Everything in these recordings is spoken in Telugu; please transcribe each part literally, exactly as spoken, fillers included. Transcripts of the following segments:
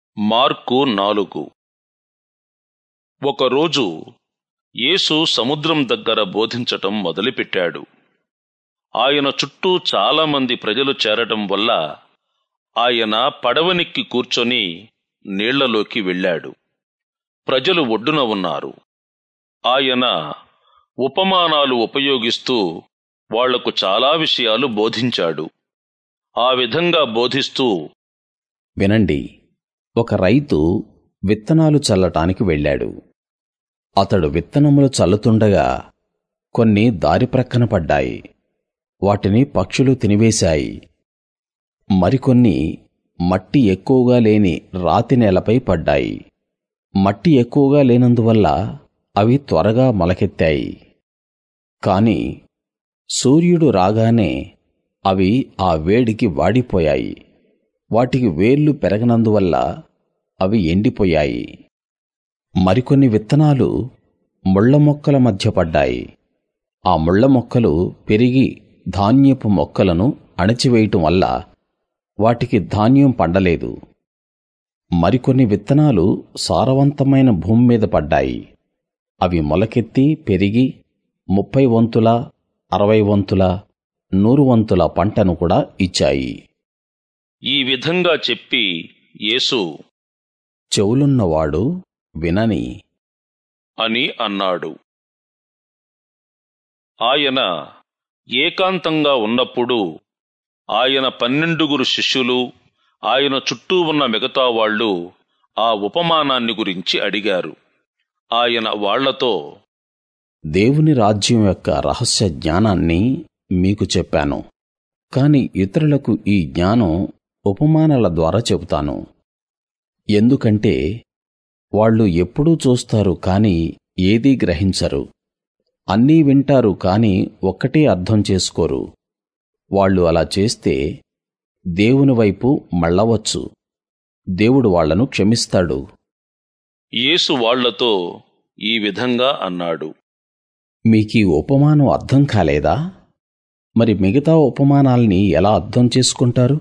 మార్కు నాలుగు. ఒకరోజు యేసు సముద్రం దగ్గర బోధించటం మొదలుపెట్టాడు. ఆయన చుట్టూ చాలామంది ప్రజలు చేరటం వల్ల ఆయన పడవనెక్కి కూర్చొని నీళ్లలోకి వెళ్ళాడు. ప్రజలు ఒడ్డున ఉన్నారు. ఆయన ఉపమానాలు ఉపయోగిస్తూ వాళ్లకు చాలా విషయాలు బోధించాడు. ఆ విధంగా బోధిస్తూ, వినండి, ఒక రైతు విత్తనాలు చల్లటానికి వెళ్ళాడు. అతడు విత్తనములు చల్లుతుండగా కొన్ని దారి ప్రక్కన పడ్డాయి. వాటిని పక్షులు తినివేశాయి. మరికొన్ని మట్టి ఎక్కువగా లేని రాతి నేలపై పడ్డాయి. మట్టి ఎక్కువగా లేనందువల్ల అవి త్వరగా మొలకెత్తాయి. కాని సూర్యుడు రాగానే అవి ఆ వేడికి వాడిపోయాయి. వాటికి వేర్లు పెరగనందువల్ల అవి ఎండిపోయాయి. మరికొన్ని విత్తనాలు ముళ్ళ మొక్కల మధ్య పడ్డాయి. ఆ ముళ్ళ మొక్కలు పెరిగి ధాన్యపు మొక్కలను అణచివేయటం వల్ల వాటికి ధాన్యం పండలేదు. మరికొన్ని విత్తనాలు సారవంతమైన భూమి మీద పడ్డాయి. అవి మొలకెత్తి పెరిగి ముప్పై వంతుల, అరవై వంతుల, నూరు వంతుల పంటను కూడా ఇచ్చాయి. ఈ విధంగా చెప్పి యేసు, చెవులున్నవాడు వినని అని అన్నాడు. ఆయన ఏకాంతంగా ఉన్నప్పుడు ఆయన పన్నెండుగురు శిష్యులు, ఆయన చుట్టూ ఉన్న మిగతా వాళ్ళు ఆ ఉపమానాన్ని గురించి అడిగారు. ఆయన వాళ్లతో, దేవుని రాజ్యం యొక్క రహస్య జ్ఞానాన్ని మీకు చెప్పాను. కాని ఇతరులకు ఈ జ్ఞానం ఉపమానాల ద్వారా చెబుతాను. ఎందుకంటే వాళ్ళు ఎప్పుడూ చూస్తారు కాని ఏదీ గ్రహించరు. అన్నీ వింటారు కాని ఒక్కటే అర్థం చేసుకోరు. వాళ్ళు అలా చేస్తే దేవుని వైపు మళ్ళవచ్చు. దేవుడు వాళ్లను క్షమిస్తాడు. యేసు వాళ్లతో ఈ విధంగా అన్నాడు. మీకీ ఉపమానం అర్థం కాలేదా? మరి మిగతా ఉపమానాల్ని ఎలా అర్థం చేసుకుంటారు?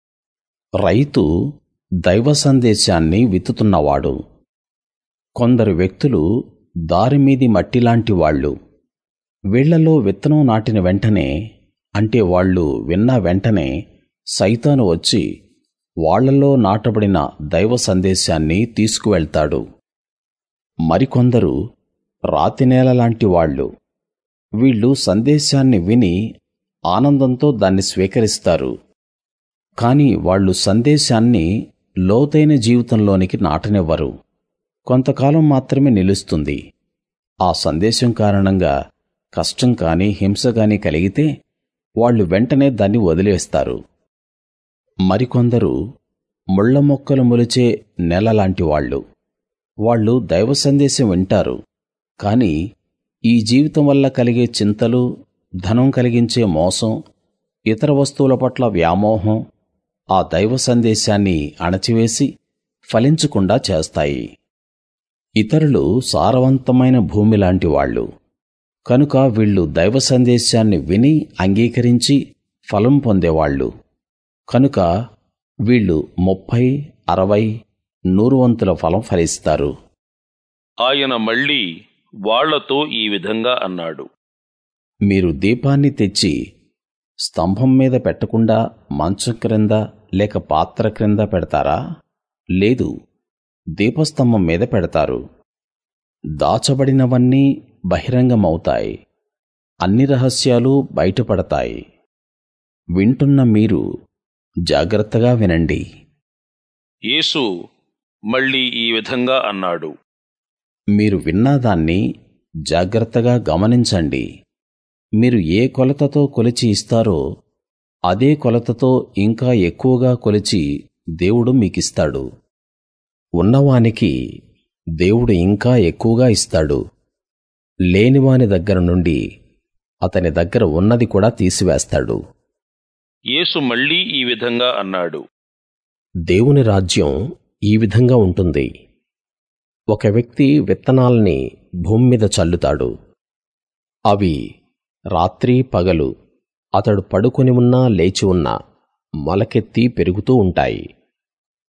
రైతు దైవ సందేశాన్ని విత్తుతున్నవాడు. కొందరు వ్యక్తులు దారిమీది మట్టిలాంటి వాళ్ళు. వీళ్లలో విత్తనం నాటిన వెంటనే, అంటే వాళ్ళు విన్న వెంటనే సైతాను వచ్చి వాళ్లలో నాటబడిన దైవ సందేశాన్ని తీసుకువెళ్తాడు. మరికొందరు రాతినేల లాంటి వాళ్ళు. వీళ్ళు సందేశాన్ని విని ఆనందంతో దాన్ని స్వీకరిస్తారు. కాని వాళ్ళు సందేశాన్ని లోతైన జీవితంలోనికి నాటనివ్వరు. కొంతకాలం మాత్రమే నిలుస్తుంది. ఆ సందేశం కారణంగా కష్టం కాని హింస కాని కలిగితే వాళ్ళు వెంటనే దాన్ని వదిలేస్తారు. మరికొందరు ముళ్ళ మొక్కలు మొలిచే నేలలాంటి వాళ్ళు. వాళ్ళు దైవ సందేశం వింటారు. కాని ఈ జీవితం వల్ల కలిగే చింతలు, ధనం కలిగించే మోసం, ఇతర వస్తువుల పట్ల వ్యామోహం ఆ దైవ సందేశాన్ని అణచివేసి ఫలించకుండా చేస్తాయి. ఇతరులు సారవంతమైన భూమిలాంటి వాళ్ళు. కనుక వీళ్ళు దైవ సందేశాన్ని విని అంగీకరించి ఫలం పొందేవాళ్ళు. కనుక వీళ్ళు ముప్పై, అరవై, నూరు వంతుల ఫలం ఫలిస్తారు. ఆయన మళ్ళీ వాళ్లతో ఈ విధంగా అన్నాడు. మీరు దీపాన్ని తెచ్చి స్తంభం మీద పెట్టకుండా మంచం క్రింద లేక పాత్ర క్రింద పెడతారా? లేదు, దీపస్తంభం మీద పెడతారు. దాచబడినవన్నీ బహిరంగమవుతాయి. అన్ని రహస్యాలు బయటపడతాయి. వింటున్న మీరు జాగ్రత్తగా వినండి. యేసు మళ్ళీ ఈ విధంగా అన్నాడు. మీరు విన్నదాన్ని జాగ్రత్తగా గమనించండి. మీరు ఏ కొలతతో కొలిచి ఇస్తారో అదే కొలతతో ఇంకా ఎక్కువగా కొలిచి దేవుడు మీకిస్తాడు. ఉన్నవానికి దేవుడు ఇంకా ఎక్కువగా ఇస్తాడు. లేనివాని దగ్గర నుండి అతని దగ్గర ఉన్నది కూడా తీసివేస్తాడు. యేసు మళ్ళీ ఈ విధంగా అన్నాడు. దేవుని రాజ్యం ఈ విధంగా ఉంటుంది. ఒక వ్యక్తి విత్తనాల్ని భూమి మీద చల్లుతాడు. అవి రాత్రి పగలు అతడు పడుకొని ఉన్నా లేచి ఉన్నా మొలకెత్తి పెరుగుతూ ఉంటాయి.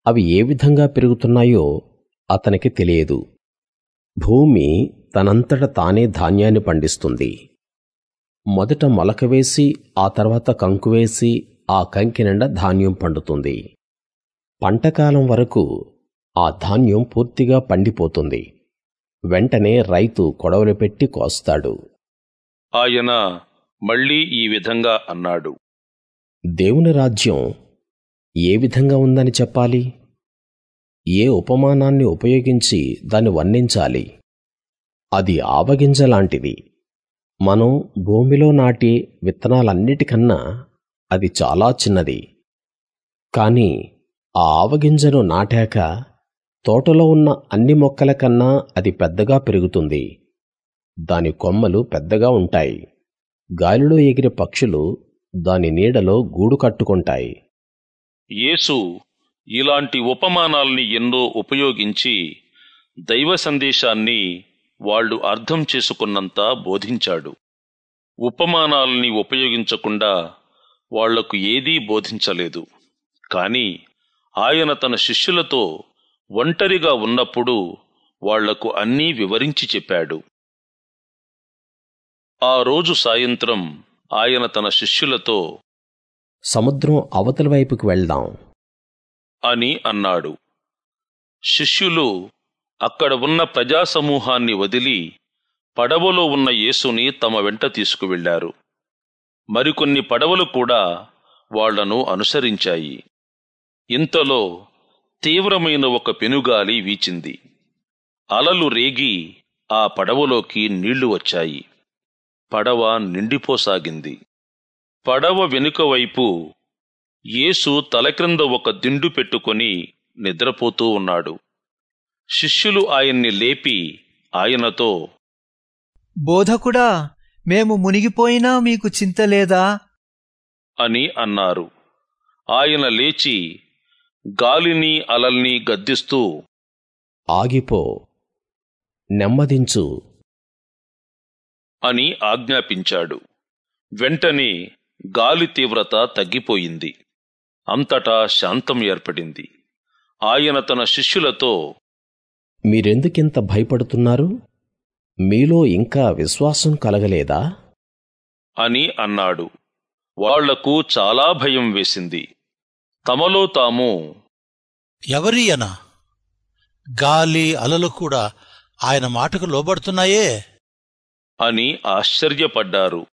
అవి ఏ విధంగా పెరుగుతున్నాయో అతనికి తెలియదు. భూమి తనంతట తానే ధాన్యాన్ని పండిస్తుంది. మొదట మొలక వేసి ఆ తర్వాత కంకు వేసి ఆ కంకి నిండా ధాన్యం పండుతుంది. పంటకాలం వరకు ఆ ధాన్యం పూర్తిగా పండిపోతుంది. వెంటనే రైతు కొడవలి పెట్టి కోస్తాడు. ఆయన మళ్ళీ ఈ విధంగా అన్నాడు. దేవుని రాజ్యం ఏ విధంగా ఉందని చెప్పాలి? ఏ ఉపమానాన్ని ఉపయోగించి దాన్ని వర్ణించాలి? అది ఆవగింజలాంటిది. మనం భూమిలో నాటే విత్తనాలన్నిటికన్నా అది చాలా చిన్నది. కాని ఆ ఆవగింజను నాటాక తోటలో ఉన్న అన్ని మొక్కల కన్నా అది పెద్దగా పెరుగుతుంది. దాని కొమ్మలు పెద్దగా ఉంటాయి. గాలిలో ఎగిరే పక్షులు దాని నీడలో గూడు కట్టుకుంటాయి. యేసు ఇలాంటి ఉపమానాల్ని ఎన్నో ఉపయోగించి దైవ సందేశాన్ని వాళ్ళు అర్థం చేసుకున్నంత బోధించాడు. ఉపమానాల్ని ఉపయోగించకుండా వాళ్లకు ఏదీ బోధించలేదు. కాని ఆయన తన శిష్యులతో ఒంటరిగా ఉన్నప్పుడు వాళ్లకు అన్నీ వివరించి చెప్పాడు. ఆ రోజు సాయంత్రం ఆయన తన శిష్యులతో సముద్రం అవతలి వైపుకి వెళ్దాం అని అన్నాడు. శిష్యులు అక్కడ ఉన్న ప్రజాసమూహాన్ని వదిలి పడవలో ఉన్న యేసుని తమ వెంట తీసుకువెళ్లారు. మరికొన్ని పడవలు కూడా వాళ్లను అనుసరించాయి. ఇంతలో తీవ్రమైన ఒక పెనుగాలి వీచింది. అలలు రేగి ఆ పడవలోకి నీళ్లు వచ్చాయి. పడవ నిండిపోసాగింది. పడవ వెనుక వైపు యేసు తలక్రింద ఒక దిండు పెట్టుకొని నిద్రపోతూ ఉన్నాడు. శిష్యులు ఆయన్ని లేపి ఆయనతో, బోధకుడా, మేము మునిగిపోయినా మీకు చింతలేదా అని అన్నారు. ఆయన లేచి గాలిని అలల్ని గద్దిస్తూ, ఆగిపో, నెమ్మదించు అని ఆజ్ఞాపించాడు. వెంటనే గాలి తీవ్రత తగ్గిపోయింది. అంతటా శాంతం ఏర్పడింది. ఆయన తన శిష్యులతో, మీరెందుకింత భయపడుతున్నారు? మీలో ఇంకా విశ్వాసం కలగలేదా అని అన్నాడు. వాళ్లకు చాలా భయం వేసింది. తమలో తాము, ఎవరియనా? గాలి అలలు కూడా ఆయన మాటకు లోబడుతున్నాయే అని ఆశ్చర్యపడ్డారు.